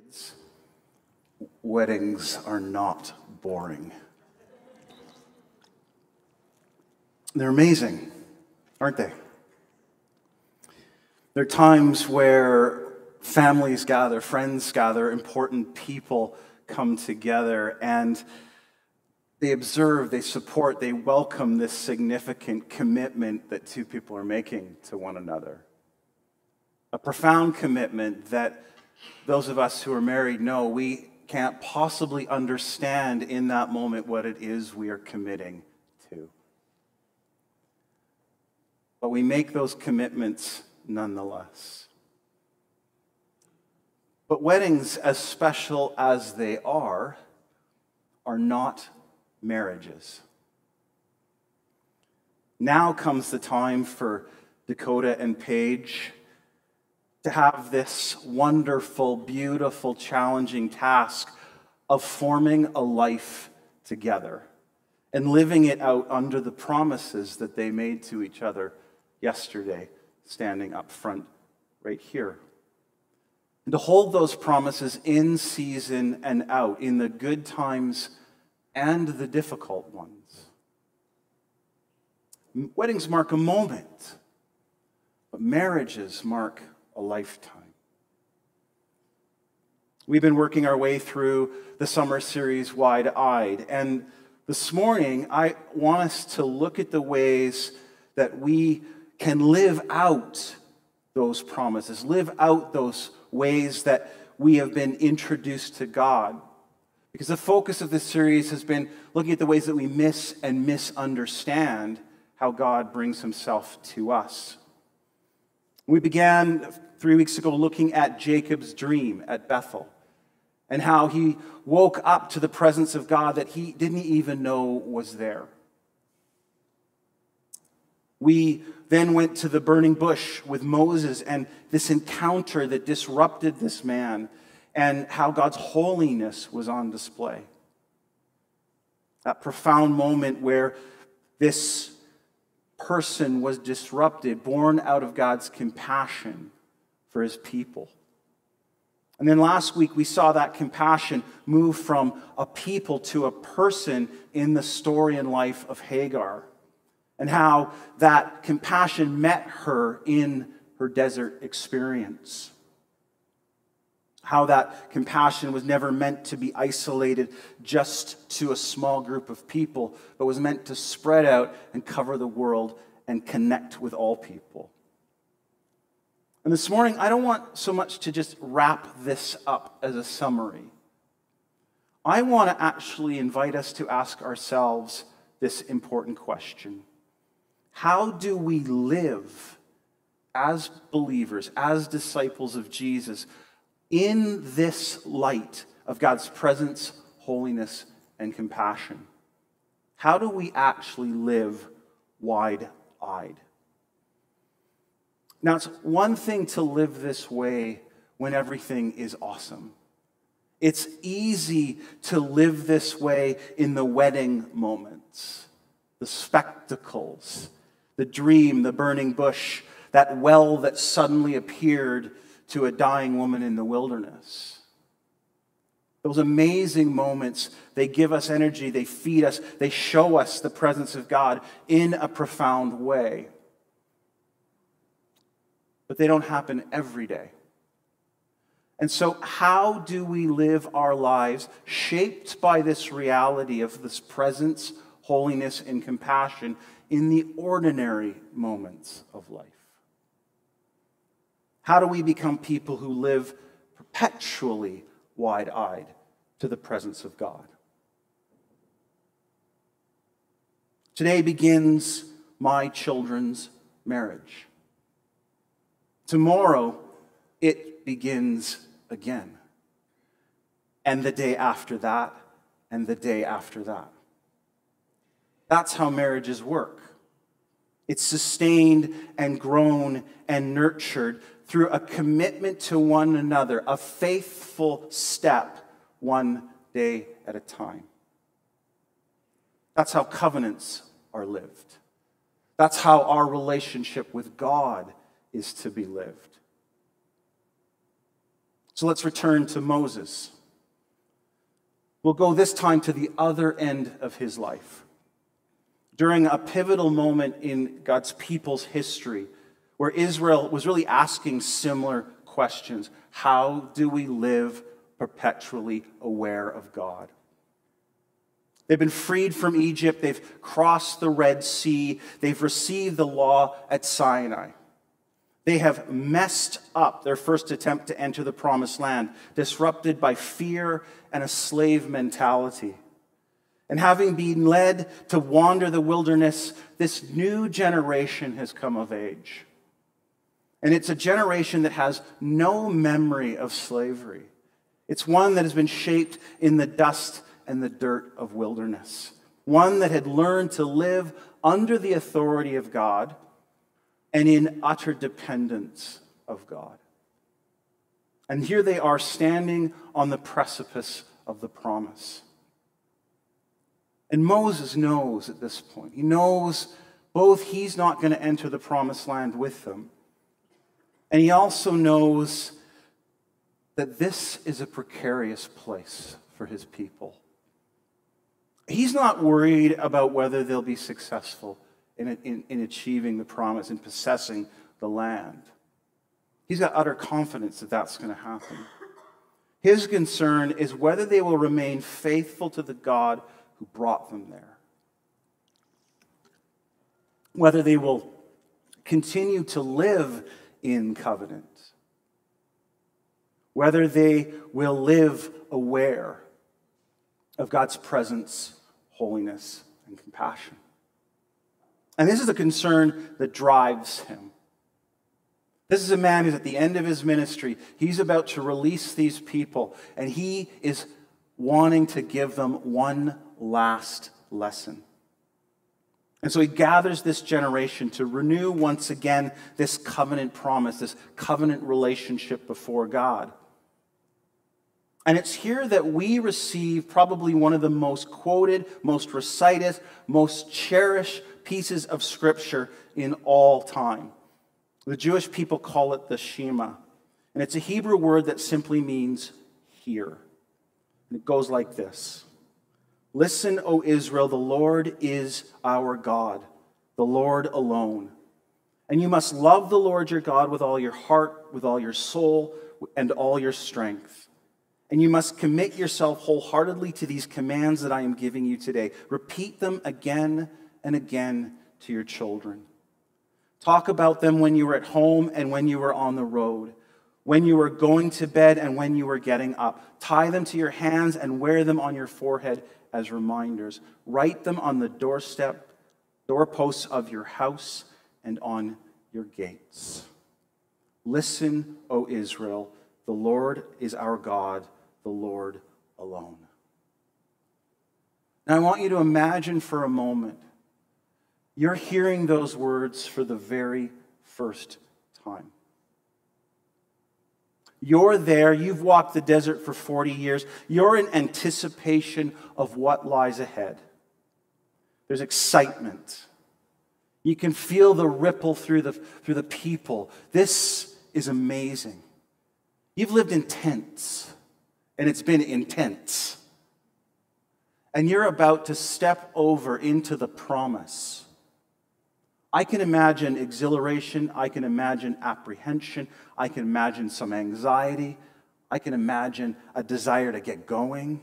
kids, weddings are not boring. They're amazing, aren't they? There are times where families gather, friends gather, important people come together, and they observe, they support, they welcome this significant commitment that two people are making to one another. A profound commitment that those of us who are married know we can't possibly understand in that moment what it is we are committing to. But we make those commitments nonetheless. But weddings, as special as they are not marriages. Now comes the time for Dakota and Paige to have this wonderful, beautiful, challenging task of forming a life together and living it out under the promises that they made to each other yesterday, standing up front right here. And to hold those promises in season and out, in the good times and the difficult ones. Weddings mark a moment, but marriages mark a lifetime. We've been working our way through the summer series Wide-Eyed, and this morning I want us to look at the ways that we can live out those promises, live out those ways that we have been introduced to God. Because the focus of this series has been looking at the ways that we miss and misunderstand how God brings himself to us. We began 3 weeks ago looking at Jacob's dream at Bethel and how he woke up to the presence of God that he didn't even know was there. We then went to the burning bush with Moses and this encounter that disrupted this man and how God's holiness was on display. That profound moment where this person was disrupted, born out of God's compassion for his people. And then last week we saw that compassion move from a people to a person in the story and life of Hagar, and how that compassion met her in her desert experience. How that compassion was never meant to be isolated just to a small group of people, but was meant to spread out and cover the world and connect with all people. And this morning, I don't want so much to just wrap this up as a summary. I want to actually invite us to ask ourselves this important question. How do we live as believers, as disciples of Jesus, in this light of God's presence, holiness, and compassion? How do we actually live wide-eyed? Now, it's one thing to live this way when everything is awesome. It's easy to live this way in the wedding moments, the spectacles, the dream, the burning bush, that well that suddenly appeared to a dying woman in the wilderness. Those amazing moments, they give us energy, they feed us, they show us the presence of God in a profound way. But they don't happen every day. And so how do we live our lives shaped by this reality of this presence, holiness, and compassion in the ordinary moments of life? How do we become people who live perpetually wide-eyed to the presence of God? Today begins my children's marriage. Tomorrow, it begins again. And the day after that, and the day after that. That's how marriages work. It's sustained and grown and nurtured through a commitment to one another, a faithful step one day at a time. That's how covenants are lived. That's how our relationship with God is to be lived. So let's return to Moses. We'll go this time to the other end of his life. During a pivotal moment in God's people's history, where Israel was really asking similar questions. How do we live perpetually aware of God? They've been freed from Egypt. They've crossed the Red Sea. They've received the law at Sinai. They have messed up their first attempt to enter the Promised Land, disrupted by fear and a slave mentality. And having been led to wander the wilderness, this new generation has come of age. And it's a generation that has no memory of slavery. It's one that has been shaped in the dust and the dirt of wilderness. One that had learned to live under the authority of God and in utter dependence of God. And here they are standing on the precipice of the promise. And Moses knows at this point, he knows both he's not going to enter the Promised Land with them, and he also knows that this is a precarious place for his people. He's not worried about whether they'll be successful in achieving the promise, in possessing the land. He's got utter confidence that that's going to happen. His concern is whether they will remain faithful to the God who brought them there. Whether they will continue to live in covenant. Whether they will live aware of God's presence, holiness, and compassion. And this is a concern that drives him. This is a man who's at the end of his ministry. He's about to release these people, and he is wanting to give them one last lesson. And so he gathers this generation to renew once again this covenant promise, this covenant relationship before God. And it's here that we receive probably one of the most quoted, most recited, most cherished pieces of Scripture in all time. The Jewish people call it the Shema. And it's a Hebrew word that simply means hear. And it goes like this. Listen, O Israel, the Lord is our God, the Lord alone. And you must love the Lord your God with all your heart, with all your soul, and all your strength. And you must commit yourself wholeheartedly to these commands that I am giving you today. Repeat them again and again to your children. Talk about them when you were at home and when you were on the road, when you were going to bed and when you were getting up. Tie them to your hands and wear them on your forehead as reminders. Write them on the doorposts of your house and on your gates. Listen, O Israel, the Lord is our God, the Lord alone. Now I want you to imagine for a moment, you're hearing those words for the very first time. You're there, you've walked the desert for 40 years. You're in anticipation of what lies ahead. There's excitement. You can feel the ripple through the people. This is amazing. You've lived in tents, and it's been intense. And you're about to step over into the promise. I can imagine exhilaration. I can imagine apprehension. I can imagine some anxiety. I can imagine a desire to get going.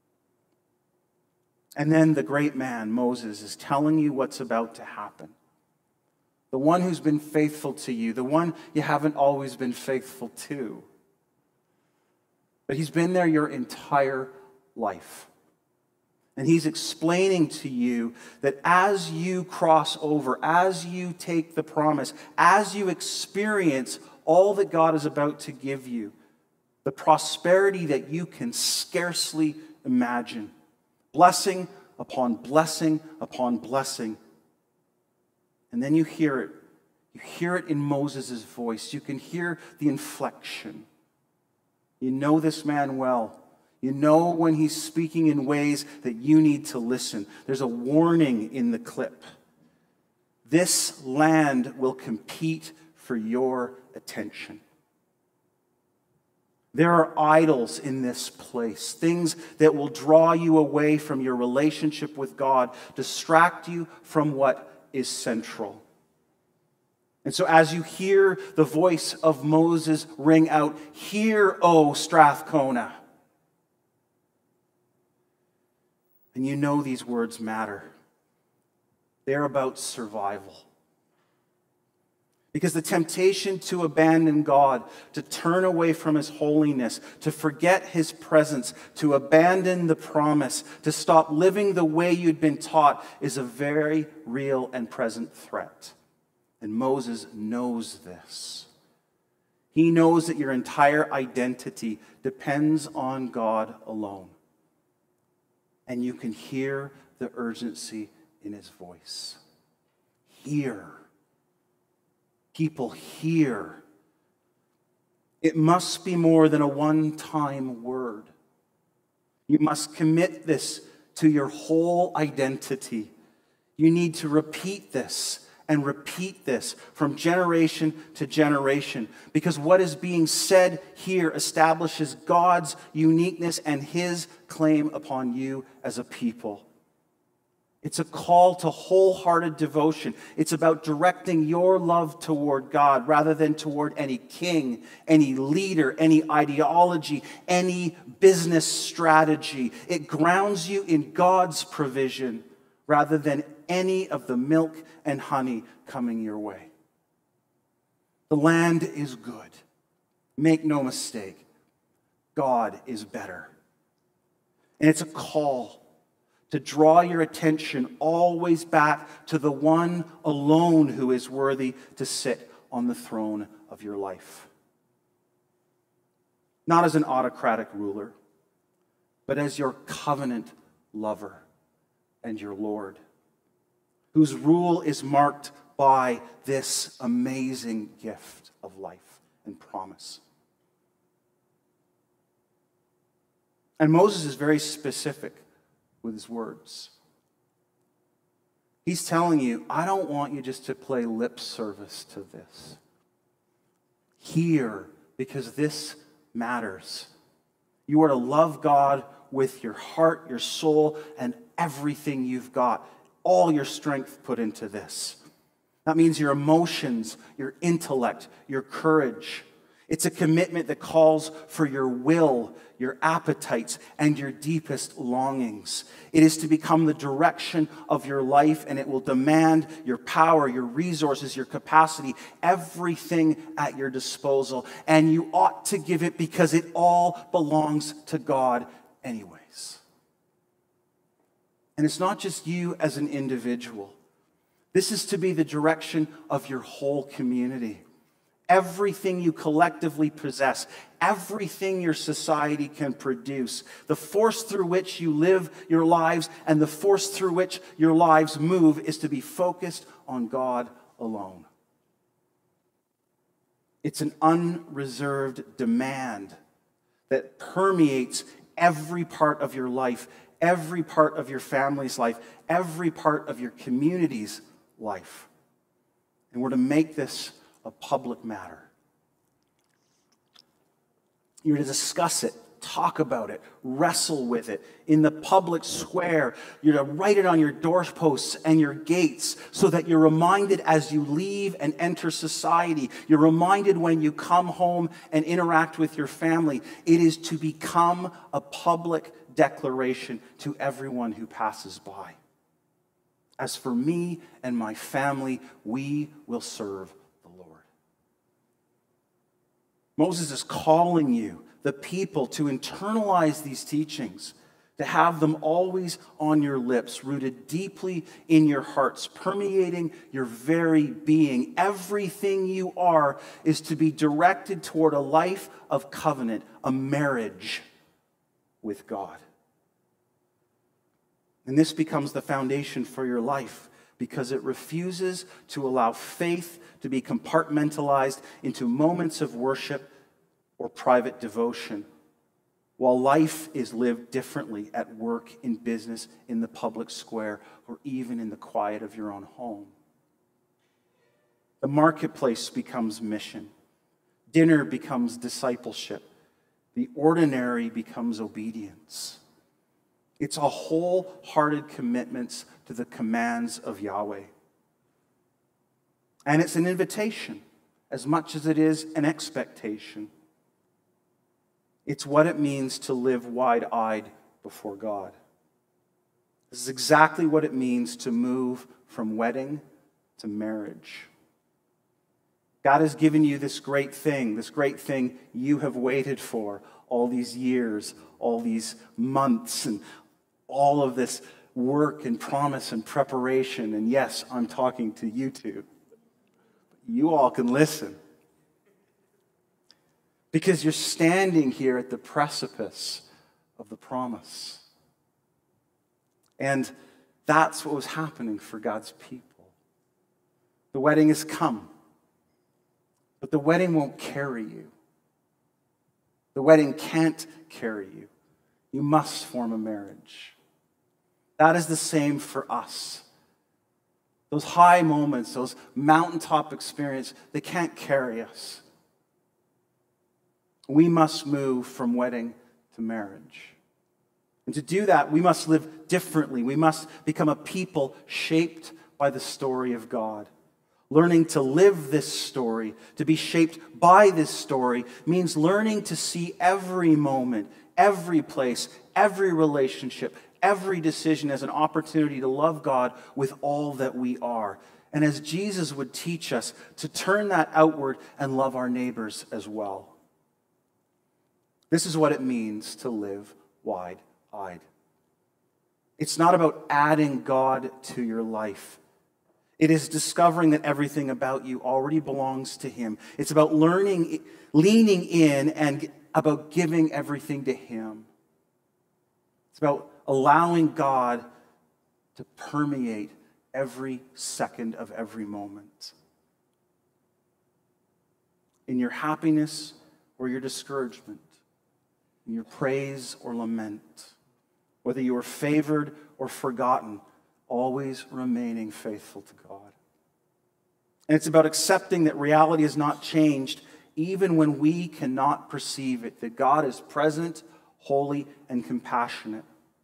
And then the great man, Moses, is telling you what's about to happen. The one who's been faithful to you, the one you haven't always been faithful to. But he's been there your entire life. And he's explaining to you that as you cross over, as you take the promise, as you experience all that God is about to give you, the prosperity that you can scarcely imagine, blessing upon blessing upon blessing. And then you hear it. You hear it in Moses' voice. You can hear the inflection. You know this man well. You know when he's speaking in ways that you need to listen. There's a warning in the clip. This land will compete for your attention. There are idols in this place, things that will draw you away from your relationship with God, distract you from what is central. And so as you hear the voice of Moses ring out, "Hear, O Strathcona," and you know these words matter. They're about survival. Because the temptation to abandon God, to turn away from His holiness, to forget His presence, to abandon the promise, to stop living the way you'd been taught is a very real and present threat. And Moses knows this. He knows that your entire identity depends on God alone. And you can hear the urgency in His voice. Hear. People, hear. It must be more than a one-time word. You must commit this to your whole identity. You need to repeat this and repeat this from generation to generation, because what is being said here establishes God's uniqueness and His claim upon you as a people. It's a call to wholehearted devotion. It's about directing your love toward God rather than toward any king, any leader, any ideology, any business strategy. It grounds you in God's provision rather than any of the milk and honey coming your way. The land is good. Make no mistake, God is better. And it's a call to draw your attention always back to the one alone who is worthy to sit on the throne of your life. Not as an autocratic ruler, but as your covenant lover and your Lord, whose rule is marked by this amazing gift of life and promise. And Moses is very specific with his words. He's telling you, I don't want you just to play lip service to this. Hear, because this matters. You are to love God with your heart, your soul, and everything you've got. All your strength put into this. That means your emotions, your intellect, your courage. It's a commitment that calls for your will, your appetites, and your deepest longings. It is to become the direction of your life, and it will demand your power, your resources, your capacity, everything at your disposal. And you ought to give it because it all belongs to God anyways. And it's not just you as an individual. This is to be the direction of your whole community. Everything you collectively possess, everything your society can produce, the force through which you live your lives and the force through which your lives move is to be focused on God alone. It's an unreserved demand that permeates every part of your life, every part of your family's life, every part of your community's life. And we're to make this a public matter. You're to discuss it, talk about it, wrestle with it in the public square. You're to write it on your doorposts and your gates so that you're reminded as you leave and enter society. You're reminded when you come home and interact with your family. It is to become a public declaration to everyone who passes by. As for me and my family, we will serve the Lord. Moses is calling you, the people, to internalize these teachings, to have them always on your lips, rooted deeply in your hearts, permeating your very being. Everything you are is to be directed toward a life of covenant, a marriage with God. And this becomes the foundation for your life because it refuses to allow faith to be compartmentalized into moments of worship or private devotion, while life is lived differently at work, in business, in the public square, or even in the quiet of your own home. The marketplace becomes mission. Dinner becomes discipleship. the ordinary becomes obedience. It's a wholehearted commitment to the commands of Yahweh. And it's an invitation as much as it is an expectation. It's what it means to live wide-eyed before God. This is exactly what it means to move from wedding to marriage. God has given you this great thing you have waited for all these years, all these months, and all of this work and promise and preparation. And yes, I'm talking to you two. You all can listen. Because you're standing here at the precipice of the promise. And that's what was happening for God's people. The wedding has come. But the wedding won't carry you. The wedding can't carry you. You must form a marriage. That is the same for us. Those high moments, those mountaintop experiences, they can't carry us. We must move from wedding to marriage. And to do that, we must live differently. We must become a people shaped by the story of God. Learning to live this story, to be shaped by this story, means learning to see every moment, every place, every relationship, every decision as an opportunity to love God with all that we are. And as Jesus would teach us, to turn that outward and love our neighbors as well. This is what it means to live wide-eyed. It's not about adding God to your life. It is discovering that everything about you already belongs to Him. It's about learning, leaning in, and about giving everything to Him. It's about allowing God to permeate every second of every moment. In your happiness or your discouragement, in your praise or lament, whether you are favored or forgotten, always remaining faithful to God. And it's about accepting that reality has not changed even when we cannot perceive it, that God is present, holy, and compassionate.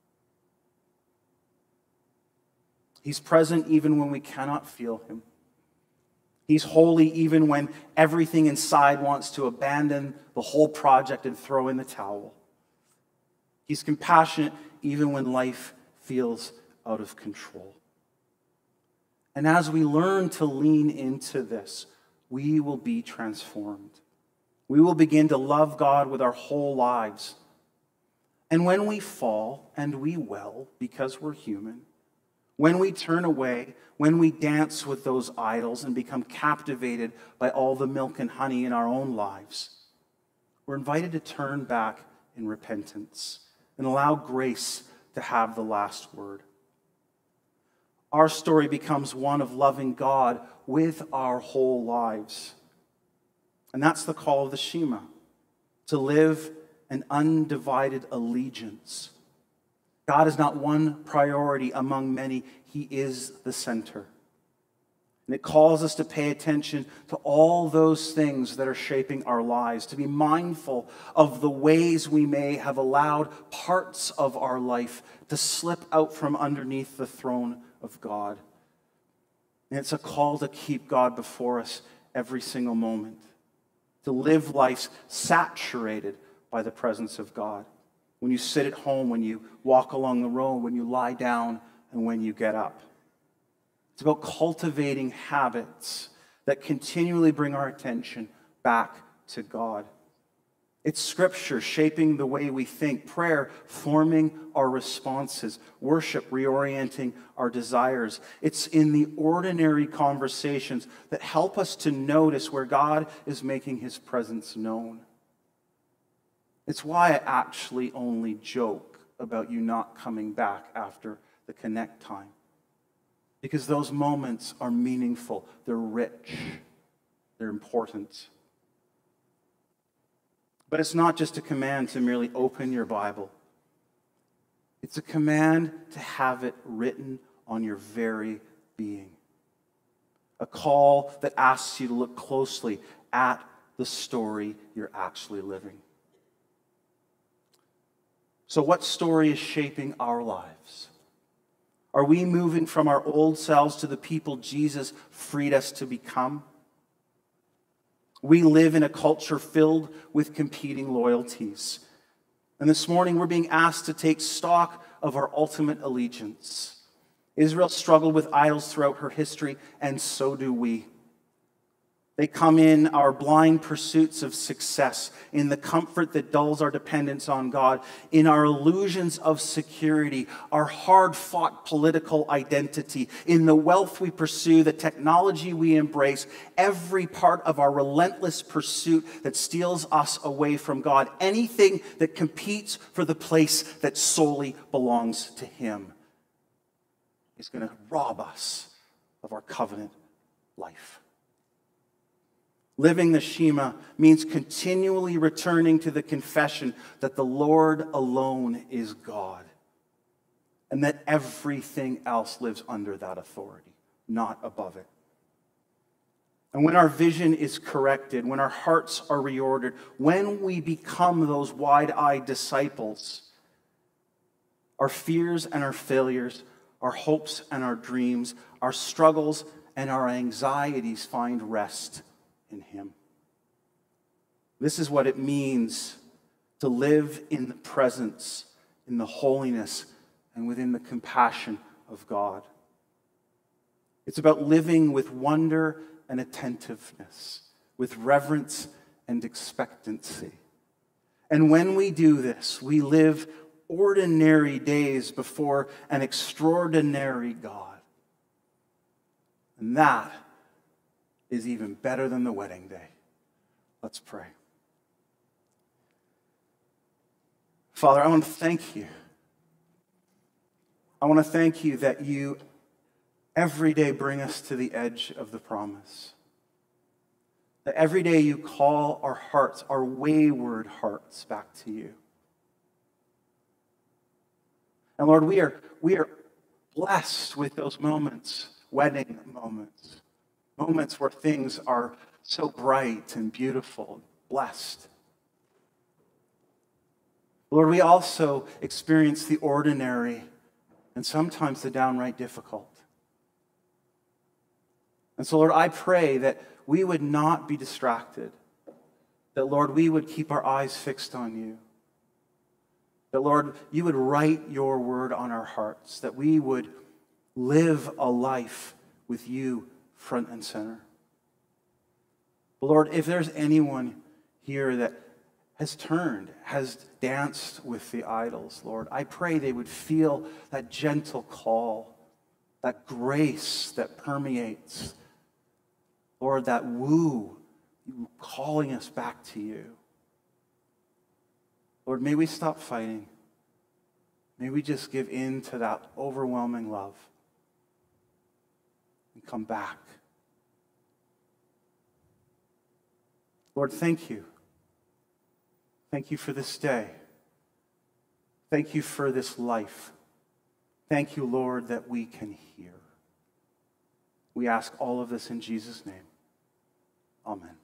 He's present even when we cannot feel Him. He's holy even when everything inside wants to abandon the whole project and throw in the towel. He's compassionate even when life feels out of control. And as we learn to lean into this, we will be transformed. We will begin to love God with our whole lives. And when we fall, and we will, because we're human, when we turn away, when we dance with those idols and become captivated by all the milk and honey in our own lives, we're invited to turn back in repentance and allow grace to have the last word. Our story becomes one of loving God with our whole lives. And that's the call of the Shema, to live an undivided allegiance. God is not one priority among many. He is the center. And it calls us to pay attention to all those things that are shaping our lives, to be mindful of the ways we may have allowed parts of our life to slip out from underneath the throne of God. And it's a call to keep God before us every single moment, to live life saturated by the presence of God. When you sit at home, when you walk along the road, when you lie down, and when you get up. It's about cultivating habits that continually bring our attention back to God. It's Scripture shaping the way we think, prayer forming our responses, worship reorienting our desires. It's in the ordinary conversations that help us to notice where God is making His presence known. It's why I actually only joke about you not coming back after the connect time. Because those moments are meaningful, they're rich, they're important. But it's not just a command to merely open your Bible. It's a command to have it written on your very being. A call that asks you to look closely at the story you're actually living. So what story is shaping our lives? Are we moving from our old selves to the people Jesus freed us to become? We live in a culture filled with competing loyalties. And this morning we're being asked to take stock of our ultimate allegiance. Israel struggled with idols throughout her history, and so do we. They come in our blind pursuits of success, in the comfort that dulls our dependence on God, in our illusions of security, our hard-fought political identity, in the wealth we pursue, the technology we embrace, every part of our relentless pursuit that steals us away from God, anything that competes for the place that solely belongs to Him is going to rob us of our covenant life. Living the Shema means continually returning to the confession that the Lord alone is God and that everything else lives under that authority, not above it. And when our vision is corrected, when our hearts are reordered, when we become those wide-eyed disciples, our fears and our failures, our hopes and our dreams, our struggles and our anxieties find rest in Him. This is what it means to live in the presence, in the holiness, and within the compassion of God. It's about living with wonder and attentiveness, with reverence and expectancy. And when we do this, we live ordinary days before an extraordinary God. And that is even better than the wedding day. Let's pray. Father, I want to thank you. I want to thank you that you every day bring us to the edge of the promise. That every day you call our hearts, our wayward hearts, back to you. And Lord, we are blessed with those moments, wedding moments. Moments where things are so bright and beautiful, blessed. Lord, we also experience the ordinary and sometimes the downright difficult. And so, Lord, I pray that we would not be distracted. That, Lord, we would keep our eyes fixed on you. That, Lord, you would write your word on our hearts. That we would live a life with you front and center. But Lord, if there's anyone here that has turned, has danced with the idols, Lord, I pray they would feel that gentle call, that grace that permeates, Lord, that woo, calling us back to you. Lord, may we stop fighting. May we just give in to that overwhelming love and come back. Lord, thank you. Thank you for this day. Thank you for this life. Thank you, Lord, that we can hear. We ask all of this in Jesus' name. Amen.